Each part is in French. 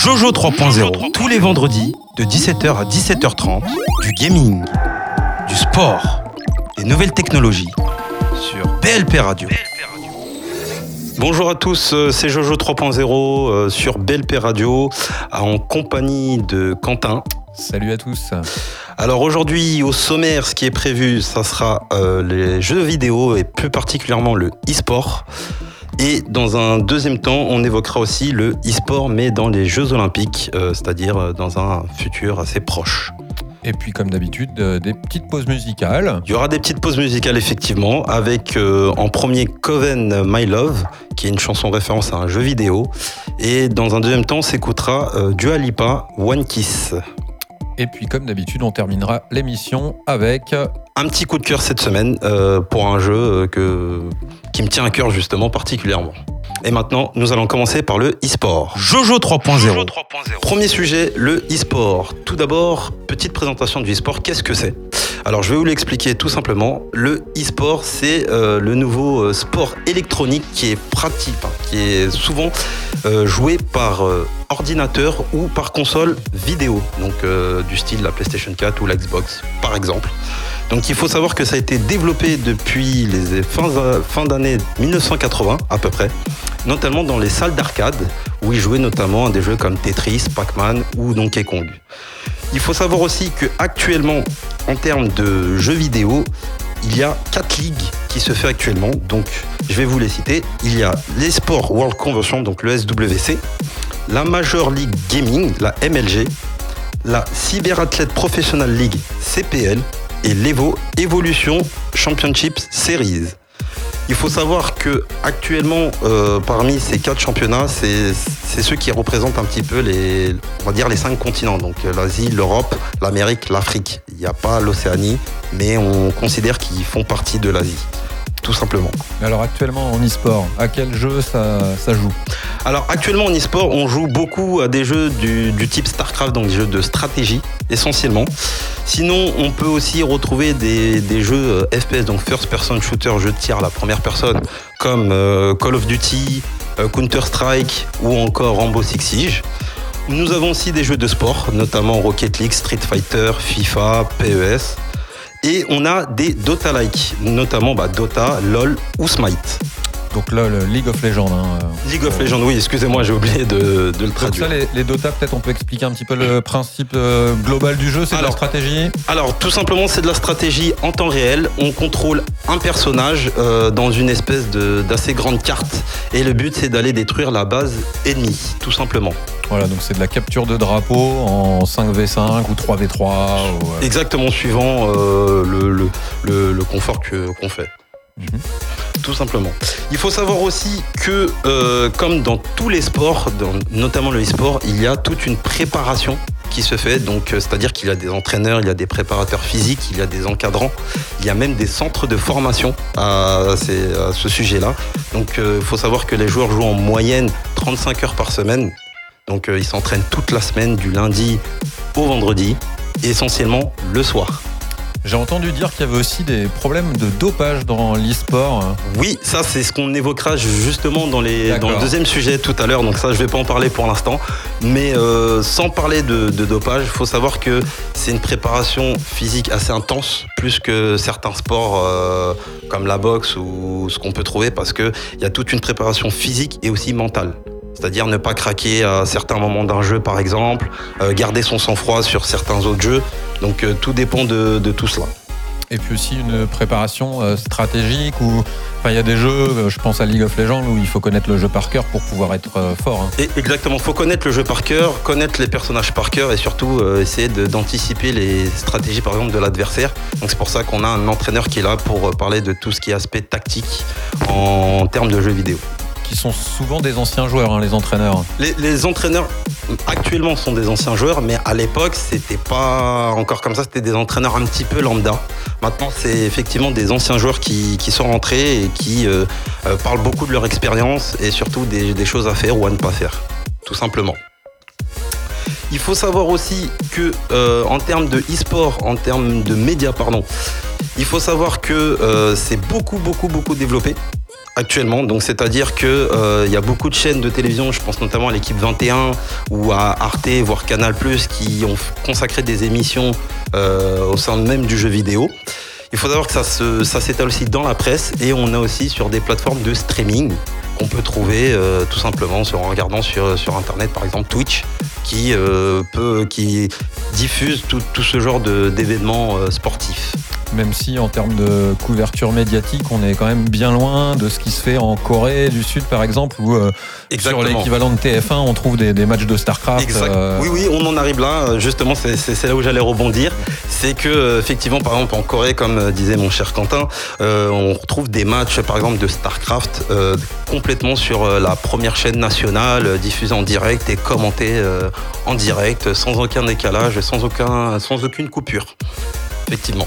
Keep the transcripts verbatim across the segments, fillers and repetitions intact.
Jojo trois point zéro, tous les vendredis de dix-sept heures à dix-sept heures trente, du gaming, du sport, des nouvelles technologies sur B L P Radio. Bonjour à tous, c'est Jojo trois point zéro sur B L P Radio en compagnie de Quentin. Salut à tous. Alors aujourd'hui, au sommaire, ce qui est prévu, ça sera euh, les jeux vidéo et plus particulièrement le e-sport. Et dans un deuxième temps, on évoquera aussi le e-sport, mais dans les Jeux Olympiques, euh, c'est-à-dire dans un futur assez proche. Et puis, comme d'habitude, euh, des petites pauses musicales. Il y aura des petites pauses musicales, effectivement, avec euh, en premier Coven My Love, qui est une chanson référence à un jeu vidéo. Et dans un deuxième temps, on s'écoutera euh, Dua Lipa, One Kiss. Et puis, comme d'habitude, on terminera l'émission avec... un petit coup de cœur cette semaine euh, pour un jeu euh, que, qui me tient à cœur justement particulièrement. Et maintenant, nous allons commencer par le e-sport. Jojo trois point zéro. Premier sujet, le e-sport. Tout d'abord, petite présentation du e-sport. Qu'est-ce que c'est ? Alors, je vais vous l'expliquer tout simplement. Le e-sport, c'est euh, le nouveau euh, sport électronique qui est pratique, hein, qui est souvent euh, joué par euh, ordinateur ou par console vidéo. Donc, euh, du style la PlayStation quatre ou la Xbox, par exemple. Donc il faut savoir que ça a été développé depuis les fins, fin d'année dix-neuf cent quatre-vingts à peu près, notamment dans les salles d'arcade où ils jouaient notamment à des jeux comme Tetris, Pac-Man ou Donkey Kong. Il faut savoir aussi qu'actuellement, en termes de jeux vidéo, il y a quatre ligues qui se font actuellement. Donc je vais vous les citer. Il y a l'eSport World Convention, donc le S W C, la Major League Gaming, la M L G, la Cyber Athlete Professional League, C P L, et l'Evo Evolution Championship Series. Il faut savoir que actuellement, euh, parmi ces quatre championnats, c'est, c'est ceux qui représentent un petit peu les, on va dire les cinq continents. Donc l'Asie, l'Europe, l'Amérique, l'Afrique. Il n'y a pas l'Océanie, mais on considère qu'ils font partie de l'Asie. Tout simplement. Alors actuellement en e-sport, à quel jeu ça, ça joue ? Alors actuellement en e-sport, on joue beaucoup à des jeux du, du type StarCraft, donc des jeux de stratégie essentiellement. Sinon, on peut aussi retrouver des, des jeux F P S, donc First Person Shooter, jeu de tir à la première personne, comme euh, Call of Duty, euh, Counter-Strike ou encore Rainbow Six Siege. Nous avons aussi des jeux de sport, notamment Rocket League, Street Fighter, FIFA, P E S. Et on a des Dota-like, notamment bah, Dota, LoL ou Smite. Donc là, le League of Legends. Hein, League of Legends, oui, excusez-moi, j'ai oublié de, de le traduire. Donc ça, les, les Dota, peut-être on peut expliquer un petit peu le principe euh, global du jeu, c'est alors, de la stratégie ? Alors, tout simplement, c'est de la stratégie en temps réel. On contrôle un personnage euh, dans une espèce de, d'assez grande carte. Et le but, c'est d'aller détruire la base ennemie, tout simplement. Voilà, donc c'est de la capture de drapeau en cinq contre cinq ou trois contre trois. Ou, euh... Exactement, suivant euh, le, le, le, le confort que, qu'on fait. Mm-hmm. Tout simplement. Il faut savoir aussi que, euh, comme dans tous les sports, dans, notamment le e-sport, il y a toute une préparation qui se fait. Donc, euh, c'est-à-dire qu'il y a des entraîneurs, il y a des préparateurs physiques, il y a des encadrants, il y a même des centres de formation à, ces, à ce sujet-là. Donc, il euh, faut savoir que les joueurs jouent en moyenne trente-cinq heures par semaine. Donc euh, ils s'entraînent toute la semaine, du lundi au vendredi, et essentiellement le soir. J'ai entendu dire qu'il y avait aussi des problèmes de dopage dans l'e-sport. Oui, ça c'est ce qu'on évoquera justement dans, les, dans le deuxième sujet tout à l'heure, donc ça je ne vais pas en parler pour l'instant. Mais euh, sans parler de, de dopage, il faut savoir que c'est une préparation physique assez intense, plus que certains sports euh, comme la boxe ou ce qu'on peut trouver, parce qu'il y a toute une préparation physique et aussi mentale. C'est-à-dire ne pas craquer à certains moments d'un jeu, par exemple, euh, garder son sang-froid sur certains autres jeux. Donc euh, tout dépend de, de tout cela. Et puis aussi une préparation euh, stratégique où il y a des jeux, euh, je pense à League of Legends, où il faut connaître le jeu par cœur pour pouvoir être euh, fort. Hein. Et exactement, il faut connaître le jeu par cœur, connaître les personnages par cœur et surtout euh, essayer de, d'anticiper les stratégies, par exemple, de l'adversaire. Donc c'est pour ça qu'on a un entraîneur qui est là pour parler de tout ce qui est aspect tactique en termes de jeux vidéo. Qui sont souvent des anciens joueurs, hein, les entraîneurs. Les, les entraîneurs actuellement sont des anciens joueurs, mais à l'époque, c'était pas encore comme ça, c'était des entraîneurs un petit peu lambda. Maintenant, c'est effectivement des anciens joueurs qui, qui sont rentrés et qui euh, euh, parlent beaucoup de leur expérience et surtout des, des choses à faire ou à ne pas faire, tout simplement. Il faut savoir aussi que euh, en termes de e-sport, en termes de médias, pardon, il faut savoir que euh, c'est beaucoup, beaucoup, beaucoup développé. Actuellement, donc c'est-à-dire que euh, y a beaucoup de chaînes de télévision, je pense notamment à l'équipe vingt et un ou à Arte, voire Canal+, qui ont consacré des émissions euh, au sein même du jeu vidéo. Il faut savoir que ça, se, ça s'étale aussi dans la presse et on a aussi sur des plateformes de streaming qu'on peut trouver euh, tout simplement sur, en regardant sur, sur internet, par exemple Twitch, qui, euh, peut, qui diffuse tout, tout ce genre de, d'événements euh, sportifs. Même si en termes de couverture médiatique, on est quand même bien loin de ce qui se fait en Corée du Sud, par exemple, où euh, sur l'équivalent de T F un, on trouve des, des matchs de StarCraft. Exact. Euh... Oui, oui, on en arrive là. Justement, c'est, c'est, c'est là où j'allais rebondir. C'est que, effectivement, par exemple, en Corée, comme disait mon cher Quentin, euh, on retrouve des matchs, par exemple, de StarCraft euh, complètement sur la première chaîne nationale, diffusée en direct et commentée euh, en direct, sans aucun décalage, sans, aucun, sans aucune coupure. Effectivement.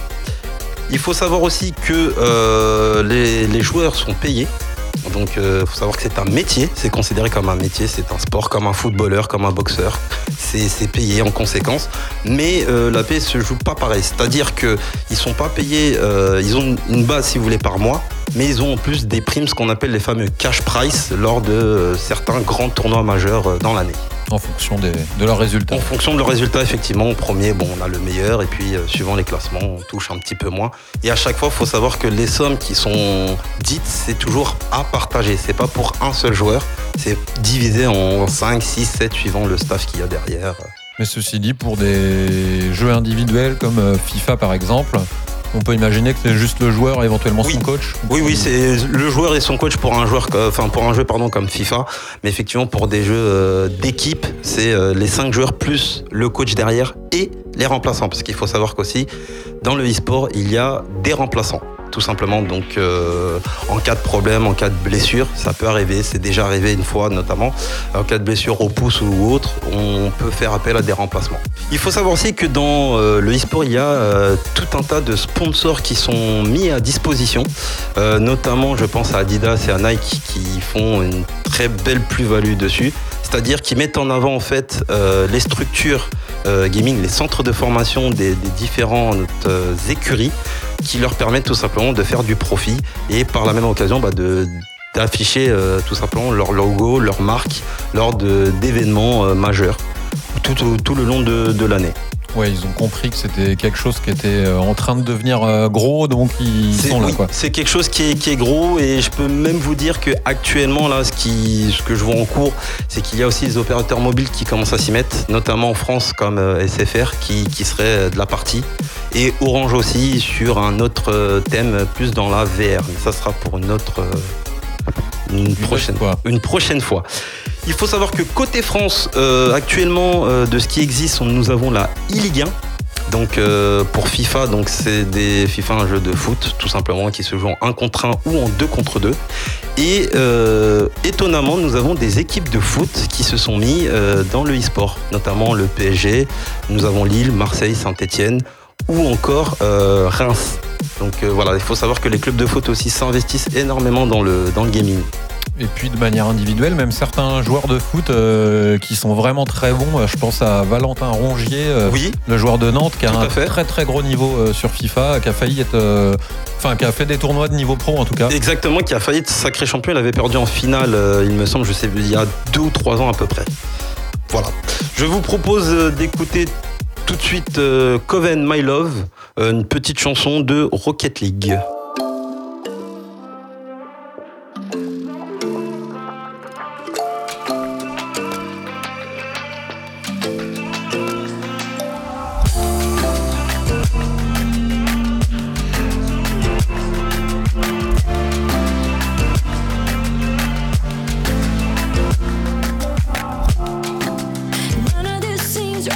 Il faut savoir aussi que euh, les, les joueurs sont payés. Donc il euh, faut savoir que c'est un métier, c'est considéré comme un métier, c'est un sport comme un footballeur, comme un boxeur. C'est, c'est payé en conséquence. Mais euh, la paie se joue pas pareil. C'est-à-dire qu'ils ne sont pas payés, euh, ils ont une base si vous voulez par mois, mais ils ont en plus des primes, ce qu'on appelle les fameux cash price, lors de euh, certains grands tournois majeurs euh, dans l'année. En fonction des, de leurs résultats. En fonction de leurs résultats, effectivement. Au premier, bon, on a le meilleur. Et puis, euh, suivant les classements, on touche un petit peu moins. Et à chaque fois, il faut savoir que les sommes qui sont dites, c'est toujours à partager. C'est pas pour un seul joueur. C'est divisé en cinq, six, sept, suivant le staff qu'il y a derrière. Mais ceci dit, pour des jeux individuels comme FIFA, par exemple, on peut imaginer que c'est juste le joueur et éventuellement oui. son coach. Oui, oui, c'est le joueur et son coach pour un joueur, enfin pour un jeu pardon comme FIFA, mais effectivement pour des jeux euh, d'équipe, c'est euh, les cinq joueurs plus le coach derrière et les remplaçants, parce qu'il faut savoir qu'aussi dans le e-sport il y a des remplaçants. Tout simplement, donc euh, en cas de problème, en cas de blessure, ça peut arriver, c'est déjà arrivé une fois notamment, en cas de blessure au pouce ou autre, on peut faire appel à des remplacements. Il faut savoir aussi que dans euh, le e-sport, il y a euh, tout un tas de sponsors qui sont mis à disposition, euh, notamment je pense à Adidas et à Nike qui font une très belle plus-value dessus, c'est-à-dire qu'ils mettent en avant en fait euh, les structures euh, gaming, les centres de formation des, des différentes euh, écuries, qui leur permettent tout simplement de faire du profit et par la même occasion bah, de, d'afficher euh, tout simplement leur logo, leur marque lors de, d'événements euh, majeurs tout, tout, tout le long de, de l'année. Ouais, ils ont compris que c'était quelque chose qui était en train de devenir gros, donc ils c'est, sont là. Oui, quoi. C'est quelque chose qui est, qui est gros et je peux même vous dire qu'actuellement, là, ce, qui, ce que je vois en cours, c'est qu'il y a aussi des opérateurs mobiles qui commencent à s'y mettre, notamment en France comme S F R qui, qui serait de la partie et Orange aussi sur un autre thème plus dans la V R. Mais ça sera pour une autre... Une, une prochaine fois. Une prochaine fois. Il faut savoir que côté France, euh, actuellement, euh, de ce qui existe, nous avons la e-Ligue un. Donc euh, pour FIFA, donc c'est des FIFA un jeu de foot tout simplement qui se joue en un contre un ou en deux contre deux. Et euh, étonnamment, nous avons des équipes de foot qui se sont mis euh, dans le e-sport, notamment le P S G. Nous avons Lille, Marseille, Saint-Etienne ou encore euh, Reims. Donc euh, voilà, il faut savoir que les clubs de foot aussi s'investissent énormément dans le, dans le gaming. Et puis de manière individuelle, même certains joueurs de foot euh, qui sont vraiment très bons. Je pense à Valentin Rongier, euh, oui, le joueur de Nantes, qui a un fait. très très gros niveau euh, sur FIFA, qui a failli être, euh, enfin qui a fait des tournois de niveau pro en tout cas. Exactement, qui a failli être sacré champion. Il avait perdu en finale, euh, il me semble, je sais, il y a deux ou trois ans à peu près. Voilà. Je vous propose d'écouter tout de suite euh, Coven My Love, euh, une petite chanson de Rocket League.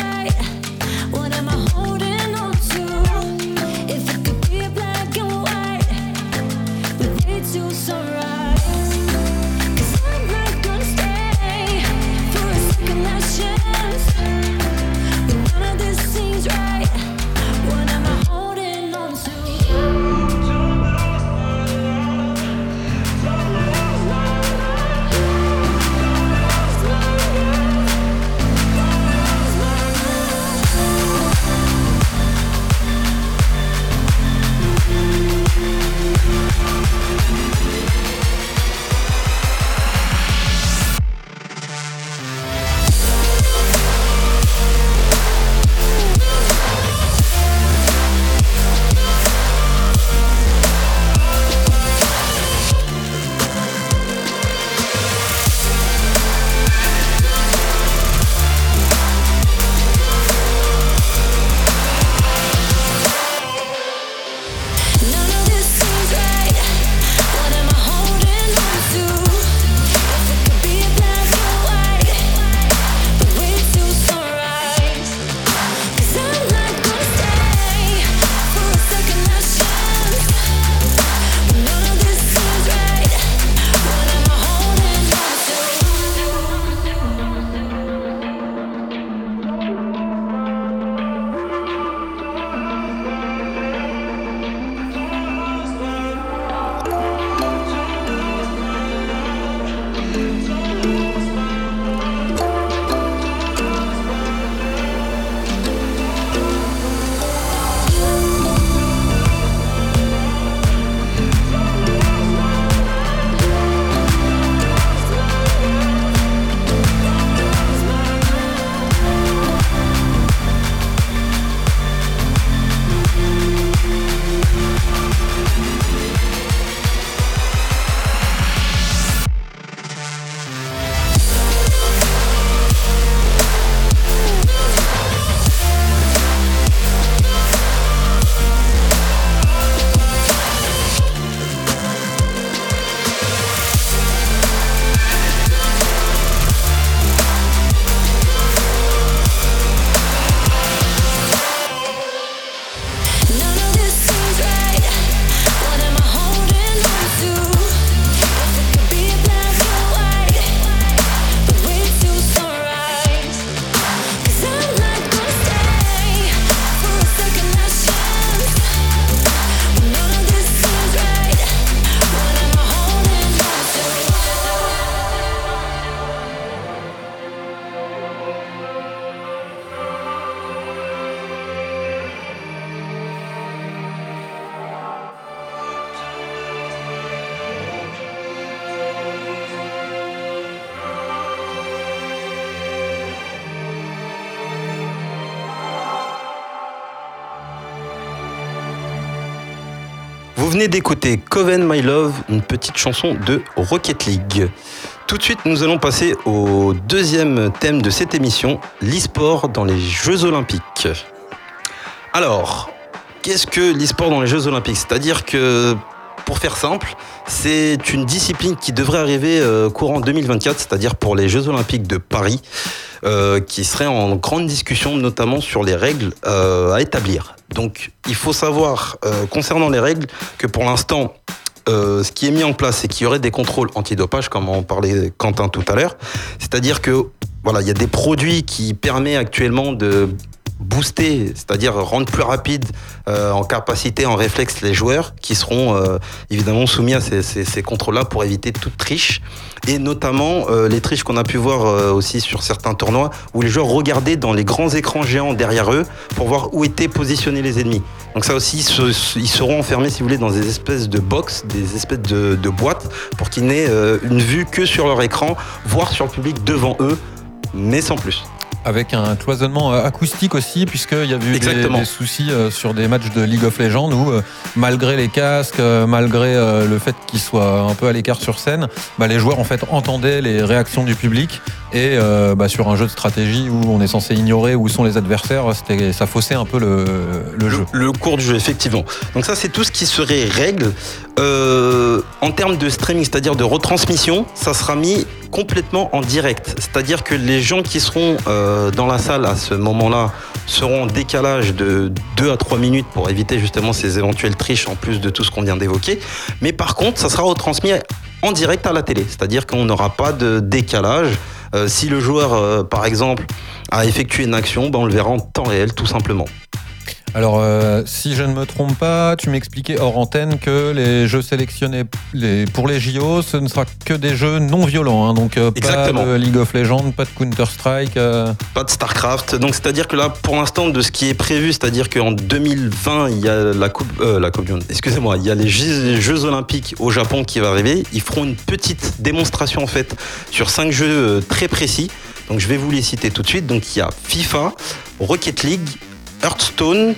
What am I holding on to? If it could be black and white. Vous venez d'écouter Coven My Love, une petite chanson de Rocket League. Tout de suite, nous allons passer au deuxième thème de cette émission, l'e-sport dans les Jeux Olympiques. Alors, qu'est-ce que l'e-sport dans les Jeux Olympiques ? C'est-à-dire que, pour faire simple, c'est une discipline qui devrait arriver euh, courant deux mille vingt-quatre, c'est-à-dire pour les Jeux Olympiques de Paris, euh, qui serait en grande discussion, notamment sur les règles euh, à établir. Donc, il faut savoir, euh, concernant les règles, que pour l'instant, euh, ce qui est mis en place, c'est qu'il y aurait des contrôles antidopage, comme en parlait Quentin tout à l'heure. C'est-à-dire que, voilà, il y a des produits qui permettent actuellement de booster, c'est-à-dire rendre plus rapide euh, en capacité, en réflexe les joueurs qui seront euh, évidemment soumis à ces, ces, ces contrôles-là pour éviter toute triche, et notamment euh, les triches qu'on a pu voir euh, aussi sur certains tournois où les joueurs regardaient dans les grands écrans géants derrière eux pour voir où étaient positionnés les ennemis. Donc ça aussi, ils seront enfermés, si vous voulez, dans des espèces de box, des espèces de, de boîtes, pour qu'ils n'aient euh, une vue que sur leur écran, voire sur le public devant eux, mais sans plus. Avec un cloisonnement acoustique aussi, puisqu'il y a eu des, des soucis sur des matchs de League of Legends où, malgré les casques, malgré le fait qu'ils soient un peu à l'écart sur scène, bah, les joueurs en fait entendaient les réactions du public. Et euh, bah, sur un jeu de stratégie où on est censé ignorer où sont les adversaires, c'était, ça faussait un peu le, le jeu. Le, le cours du jeu, effectivement. Donc ça, c'est tout ce qui serait règle. Euh, en termes de streaming, c'est-à-dire de retransmission, ça sera mis complètement en direct. C'est-à-dire que les gens qui seront euh, dans la salle à ce moment-là seront en décalage de deux à trois minutes pour éviter justement ces éventuelles triches en plus de tout ce qu'on vient d'évoquer. Mais par contre, ça sera retransmis en direct à la télé. C'est-à-dire qu'on n'aura pas de décalage. Euh, si le joueur, euh, par exemple, a effectué une action, ben on le verra en temps réel, tout simplement. Alors, euh, si je ne me trompe pas, tu m'expliquais hors antenne que les jeux sélectionnés les, pour les J O, ce ne sera que des jeux non violents. Hein, donc, euh, pas de League of Legends, pas de Counter-Strike. Euh... Pas de StarCraft. Donc, c'est-à-dire que là, pour l'instant, de ce qui est prévu, c'est-à-dire qu'en deux mille vingt, il y a la Coupe, euh, la Coupe du Monde. Excusez-moi, il y a les Jeux, les Jeux Olympiques au Japon qui va arriver. Ils feront une petite démonstration, en fait, sur cinq jeux euh, très précis. Donc, je vais vous les citer tout de suite. Donc, il y a FIFA, Rocket League, Hearthstone,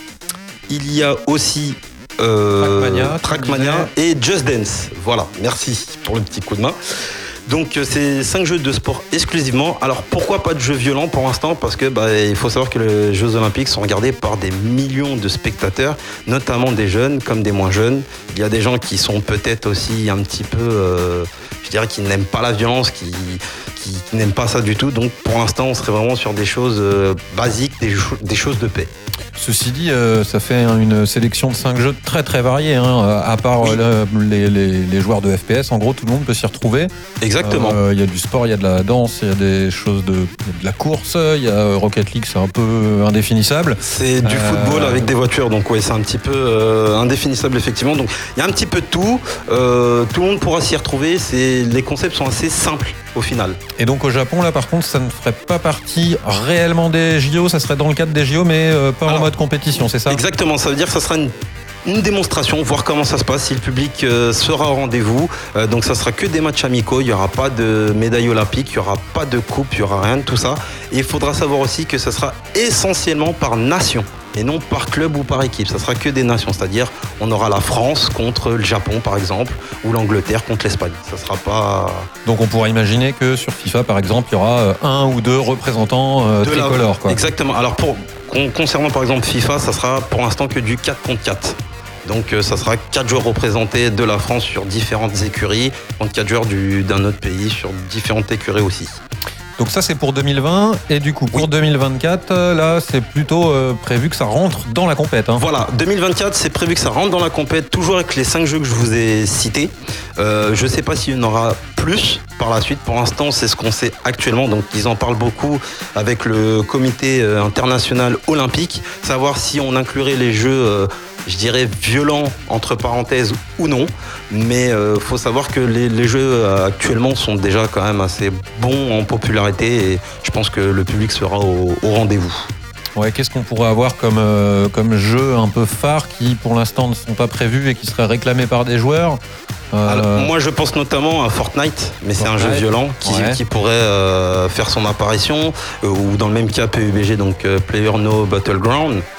il y a aussi euh, Trackmania, Trackmania et Just Dance. Voilà, merci pour le petit coup de main. Donc c'est cinq jeux de sport exclusivement. Alors pourquoi pas de jeux violents pour l'instant ? Parce que bah, il faut savoir que les Jeux Olympiques sont regardés par des millions de spectateurs, notamment des jeunes comme des moins jeunes. Il y a des gens qui sont peut-être aussi un petit peu, euh, je dirais, qui n'aiment pas la violence, qui, qui, qui n'aiment pas ça du tout. Donc pour l'instant, on serait vraiment sur des choses euh, basiques, des, des choses de paix. Ceci dit, euh, ça fait une sélection de cinq jeux très très variés. Hein. À part oui. euh, les, les, les joueurs de F P S, en gros, tout le monde peut s'y retrouver. Exactement. Il euh, y a du sport, il y a de la danse, il y a des choses de, de la course. Il y a Rocket League, c'est un peu indéfinissable. C'est du euh... football avec des voitures, donc ouais, c'est un petit peu euh, indéfinissable effectivement. Donc il y a un petit peu de tout. Euh, tout le monde pourra s'y retrouver. C'est, les concepts sont assez simples au final. Et donc au Japon, là, par contre, ça ne ferait pas partie réellement des J O. Ça serait dans le cadre des J O, mais euh, pas Alors, en mode compétition, c'est ça ? Exactement, ça veut dire que ça sera une, une démonstration, voir comment ça se passe, si le public euh, sera au rendez-vous. Euh, donc ça sera que des matchs amicaux, il n'y aura pas de médaille olympique, il n'y aura pas de coupe, il n'y aura rien de tout ça. Et il faudra savoir aussi que ça sera essentiellement par nation et non par club ou par équipe. Ça sera que des nations, c'est-à-dire on aura la France contre le Japon par exemple, ou l'Angleterre contre l'Espagne. Ça sera pas... Donc on pourra imaginer que sur FIFA par exemple, il y aura un ou deux représentants euh, tricolores. Quoi. Exactement. Alors pour, concernant par exemple FIFA, ça sera pour l'instant que du quatre contre quatre. Donc euh, ça sera quatre joueurs représentés de la France sur différentes écuries, contre quatre joueurs du, d'un autre pays sur différentes écuries aussi. Donc ça c'est pour deux mille vingt et du coup pour oui. deux mille vingt-quatre là c'est plutôt euh, prévu que ça rentre dans la compète. Hein. Voilà, deux mille vingt-quatre c'est prévu que ça rentre dans la compète, toujours avec les cinq jeux que je vous ai cités. Euh, je ne sais pas s'il y en aura plus par la suite. Pour l'instant c'est ce qu'on sait actuellement, donc ils en parlent beaucoup avec le comité euh, international olympique, savoir si on inclurait les jeux euh, je dirais violents entre parenthèses ou non, mais euh, faut savoir que les, les jeux euh, actuellement sont déjà quand même assez bons en popularité et je pense que le public sera au, au rendez-vous. Ouais, qu'est-ce qu'on pourrait avoir comme, euh, comme jeu un peu phare qui pour l'instant ne sont pas prévus et qui seraient réclamés par des joueurs ? Euh... Alors, moi je pense notamment à Fortnite, mais Fortnite. C'est un jeu violent qui, ouais. qui pourrait euh, faire son apparition, euh, ou dans le même cas P U B G, donc euh, Player No Battleground.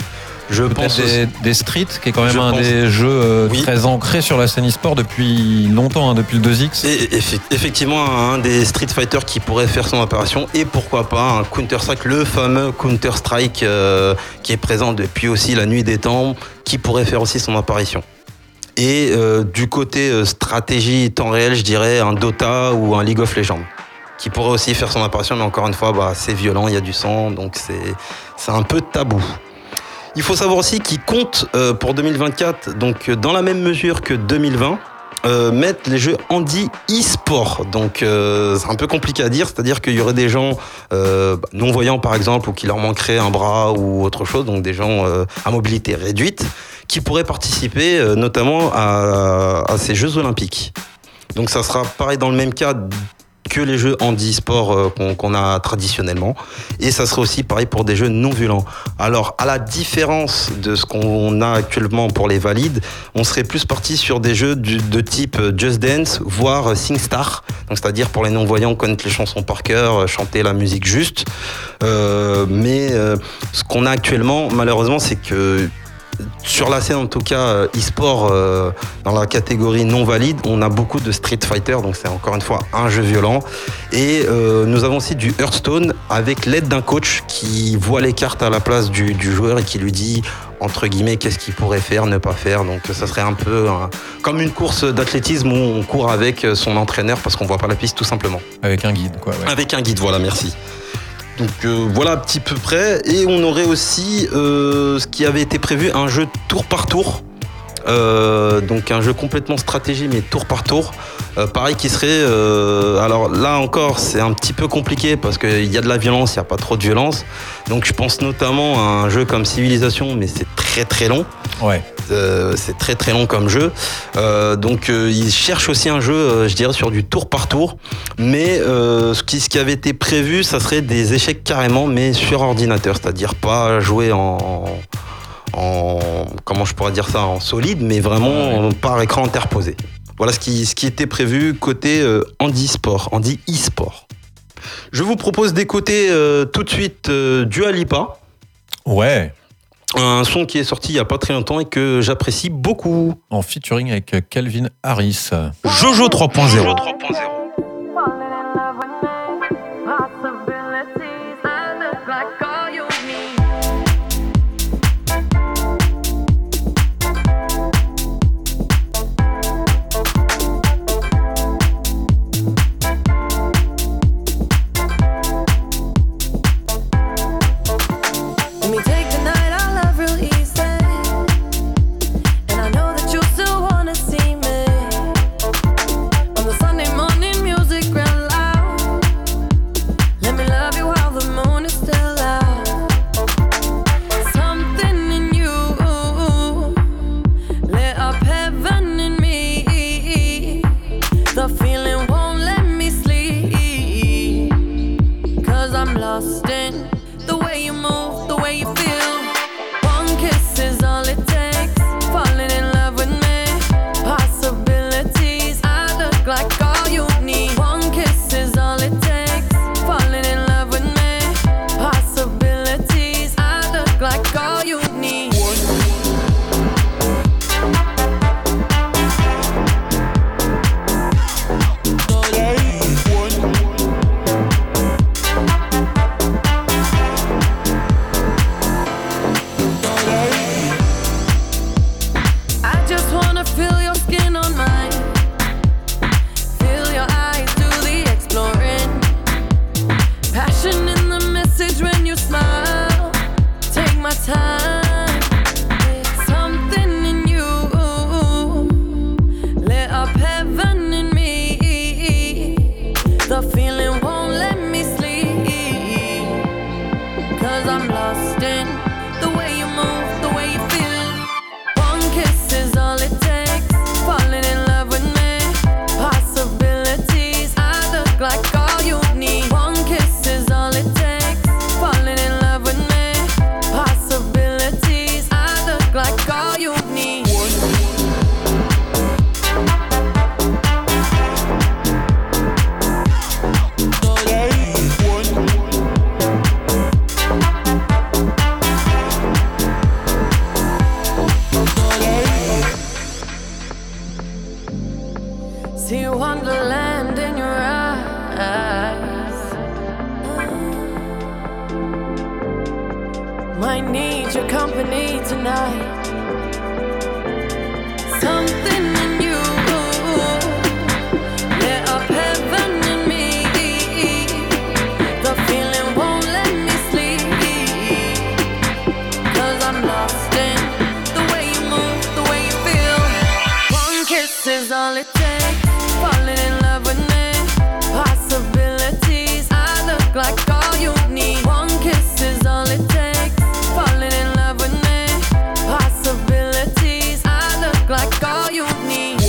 Je pense des, des Street, qui est quand même je un pense... des jeux euh, oui. très ancrés sur la scène e-sport depuis longtemps, hein, depuis le deux X. Et effectivement, un des Street Fighter qui pourrait faire son apparition, et pourquoi pas un Counter-Strike, le fameux Counter-Strike euh, qui est présent depuis aussi la nuit des temps, qui pourrait faire aussi son apparition. Et euh, du côté euh, stratégie temps réel, je dirais un Dota ou un League of Legends, qui pourrait aussi faire son apparition, mais encore une fois, bah, c'est violent, il y a du sang, donc c'est, c'est un peu tabou. Il faut savoir aussi qu'ils comptent euh, pour deux mille vingt-quatre, donc dans la même mesure que deux mille vingt, euh, mettre les jeux handi e-sport. Donc euh, c'est un peu compliqué à dire, c'est-à-dire qu'il y aurait des gens euh, non-voyants par exemple, ou qui leur manquerait un bras ou autre chose, donc des gens euh, à mobilité réduite, qui pourraient participer euh, notamment à, à ces Jeux Olympiques. Donc ça sera pareil dans le même cas que les jeux handi-sport euh, qu'on, qu'on a traditionnellement. Et ça serait aussi pareil pour des jeux non violents. Alors, à la différence de ce qu'on a actuellement pour les valides, on serait plus parti sur des jeux du, de type Just Dance, voire SingStar. Donc, c'est-à-dire pour les non-voyants, connaître les chansons par cœur, chanter la musique juste. Euh, mais euh, ce qu'on a actuellement, malheureusement, c'est que sur la scène en tout cas e-sport, euh, dans la catégorie non valide, on a beaucoup de Street Fighter, donc c'est encore une fois un jeu violent. Et euh, nous avons aussi du Hearthstone avec l'aide d'un coach qui voit les cartes à la place du, du joueur et qui lui dit entre guillemets qu'est-ce qu'il pourrait faire, ne pas faire. Donc ça serait un peu un, comme une course d'athlétisme où on court avec son entraîneur parce qu'on voit pas la piste tout simplement. Avec un guide quoi. Ouais. Avec un guide, voilà, merci. Donc euh, voilà un petit peu près. Et on aurait aussi euh, ce qui avait été prévu, un jeu tour par tour. Euh, donc un jeu complètement stratégie mais tour par tour. Euh, pareil qui serait... Euh, alors là encore c'est un petit peu compliqué parce qu'il y a de la violence, il n'y a pas trop de violence. Donc je pense notamment à un jeu comme Civilization, mais c'est très très long. Ouais. Euh, c'est très très long comme jeu. Euh, donc euh, ils cherchent aussi un jeu, euh, je dirais, sur du tour par tour. Mais euh, ce, qui, ce qui avait été prévu, ça serait des échecs carrément, mais sur ordinateur. C'est-à-dire pas jouer en... en comment je pourrais dire ça, en solide, mais vraiment ouais. par écran interposé. Voilà ce qui, ce qui était prévu côté euh, handi-sport, handi e-sport. Je vous propose d'écouter euh, tout de suite euh, Dua Lipa. Ouais. Un son qui est sorti il n'y a pas très longtemps et que j'apprécie beaucoup. En featuring avec Calvin Harris. Jojo trois point zéro. Might need your company tonight. Something in you lit up heaven in me. The feeling won't let me sleep, 'cause I'm lost in the way you move, the way you feel. One kiss is all it takes. Falling in love with me. Possibilities, I look like all you need. One kiss is all it takes. Falling in love with me. Possibilities, I look like all you need.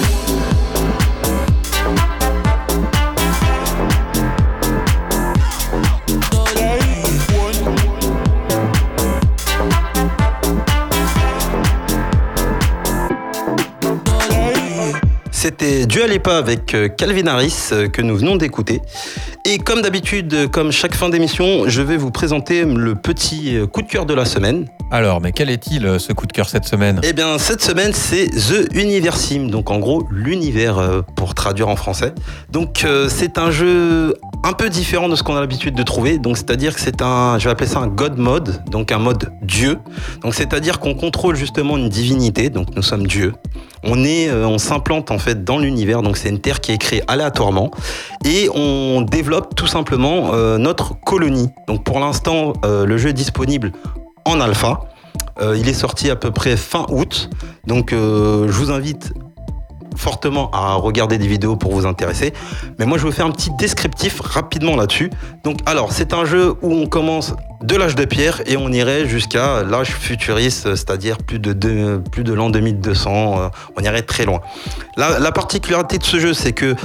C'était Dua Lipa avec Calvin Harris que nous venons d'écouter. Et comme d'habitude, comme chaque fin d'émission, je vais vous présenter le petit coup de cœur de la semaine. Alors, mais quel est-il ce coup de cœur cette semaine ? Eh bien, cette semaine, c'est The Universim, donc en gros, l'univers pour traduire en français. Donc, euh, c'est un jeu un peu différent de ce qu'on a l'habitude de trouver. Donc, c'est-à-dire que c'est un, je vais appeler ça un God mode, donc un mode Dieu. Donc, c'est-à-dire qu'on contrôle justement une divinité, donc nous sommes Dieu. On est, on s'implante en fait dans l'univers, donc c'est une terre qui est créée aléatoirement et on développe tout simplement euh, notre colonie. Donc pour l'instant, euh, le jeu est disponible en alpha. Euh, il est sorti à peu près fin août. Donc euh, je vous invite fortement à regarder des vidéos pour vous intéresser. Mais moi, je vais vous faire un petit descriptif rapidement là-dessus. Donc, alors, c'est un jeu où on commence de l'âge de pierre et on irait jusqu'à l'âge futuriste, c'est-à-dire plus de, deux, plus de l'an deux mille deux cents. Euh, on irait très loin. La, la particularité de ce jeu, c'est que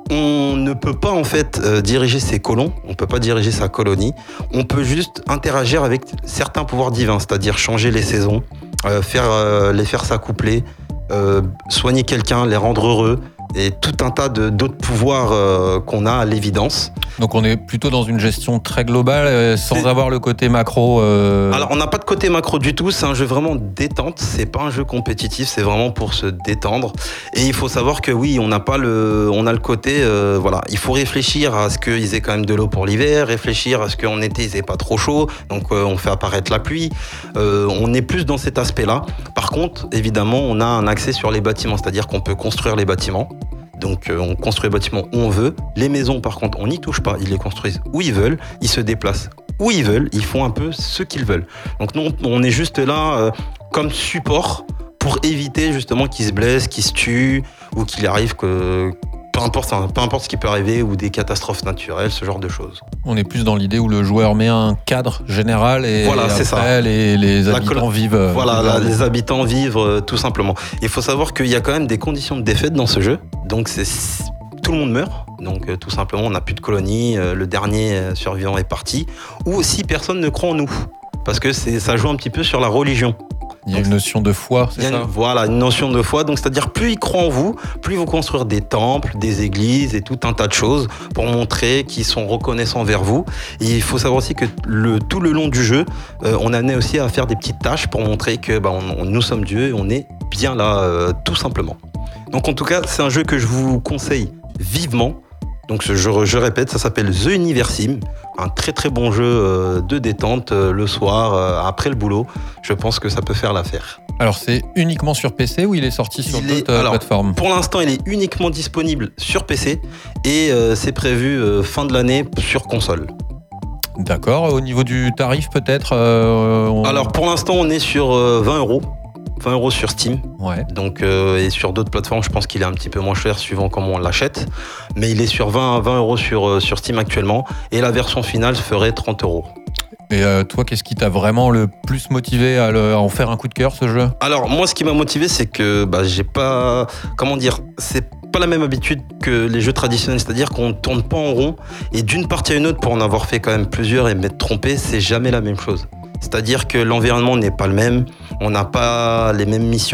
on ne peut pas en fait euh, diriger ses colons, on ne peut pas diriger sa colonie. On peut juste interagir avec certains pouvoirs divins, c'est-à-dire changer les saisons, euh, faire, euh, les faire s'accoupler, Euh, soigner quelqu'un, les rendre heureux et tout un tas de, d'autres pouvoirs euh, qu'on a à l'évidence. Donc on est plutôt dans une gestion très globale euh, sans c'est... avoir le côté macro. Euh... Alors on n'a pas de côté macro du tout, c'est un jeu vraiment détente, c'est pas un jeu compétitif, c'est vraiment pour se détendre. Et il faut savoir que oui, on n'a pas le, on a le côté, euh, voilà, il faut réfléchir à ce qu'ils aient quand même de l'eau pour l'hiver, réfléchir à ce qu'en été ils aient pas trop chaud, donc euh, on fait apparaître la pluie. Euh, on est plus dans cet aspect-là. Par contre, évidemment, on a un accès sur les bâtiments, c'est-à-dire qu'on peut construire les bâtiments. Donc euh, on construit les bâtiments où on veut. Les maisons, par contre, on n'y touche pas. Ils les construisent où ils veulent. Ils se déplacent où ils veulent. Ils font un peu ce qu'ils veulent. Donc nous, on est juste là euh, comme support pour éviter justement qu'ils se blessent, qu'ils se tuent ou qu'il arrive que... Peu importe, peu importe ce qui peut arriver ou des catastrophes naturelles, ce genre de choses. On est plus dans l'idée où le joueur met un cadre général et voilà, après c'est ça. les, les habitants col- vivent. Voilà, la, les habitants vivent euh, tout simplement. Il faut savoir qu'il y a quand même des conditions de défaite dans ce jeu. Donc c'est, tout le monde meurt. Donc euh, tout simplement, on n'a plus de colonie. Euh, le dernier euh, survivant est parti. Ou si personne ne croit en nous. Parce que c'est, ça joue un petit peu sur la religion. Il y a donc, une notion de foi, c'est ça ? Une, voilà, une notion de foi. Donc, c'est-à-dire, plus ils croient en vous, plus ils vont construire des temples, des églises et tout un tas de choses pour montrer qu'ils sont reconnaissants vers vous. Et il faut savoir aussi que le, tout le long du jeu, euh, on amenait aussi à faire des petites tâches pour montrer que bah, on, on, nous sommes Dieu et on est bien là, euh, tout simplement. Donc, en tout cas, c'est un jeu que je vous conseille vivement. Donc je, je répète, ça s'appelle The Universim, un très très bon jeu euh, de détente euh, le soir, euh, après le boulot. Je pense que ça peut faire l'affaire. Alors c'est uniquement sur P C ou il est sorti sur il d'autres est, alors, plateformes ? Pour l'instant, il est uniquement disponible sur P C et euh, c'est prévu euh, fin de l'année sur console. D'accord, au niveau du tarif peut-être euh, on... Alors pour l'instant, on est sur euh, vingt euros. vingt euros sur Steam. Ouais. Donc, euh, et sur d'autres plateformes, je pense qu'il est un petit peu moins cher suivant comment on l'achète. Mais il est sur vingt euros sur, euh, sur Steam actuellement. Et la version finale ferait trente euros. Et euh, toi, qu'est-ce qui t'a vraiment le plus motivé à, le, à en faire un coup de cœur, ce jeu ? Alors, moi, ce qui m'a motivé, c'est que bah, j'ai pas... Comment dire ? C'est pas la même habitude que les jeux traditionnels. C'est-à-dire qu'on ne tourne pas en rond. Et d'une partie à une autre, pour en avoir fait quand même plusieurs et m'être trompé, c'est jamais la même chose. C'est-à-dire que l'environnement n'est pas le même, on n'a pas les mêmes missions,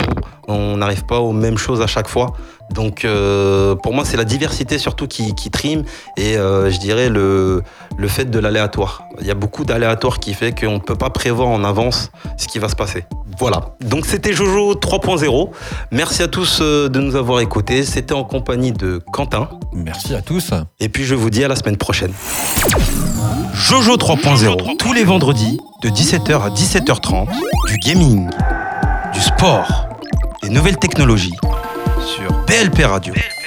On n'arrive pas aux mêmes choses à chaque fois. Donc euh, pour moi, c'est la diversité surtout qui, qui trime et euh, je dirais le, le fait de l'aléatoire. Il y a beaucoup d'aléatoire qui fait qu'on ne peut pas prévoir en avance ce qui va se passer. Voilà, donc c'était Jojo trois point zéro. Merci à tous de nous avoir écoutés. C'était en compagnie de Quentin. Merci à tous. Et puis je vous dis à la semaine prochaine. Jojo trois point zéro, tous les vendredis de dix-sept heures à dix-sept heures trente, du gaming, du sport, des nouvelles technologies sur B L P Radio.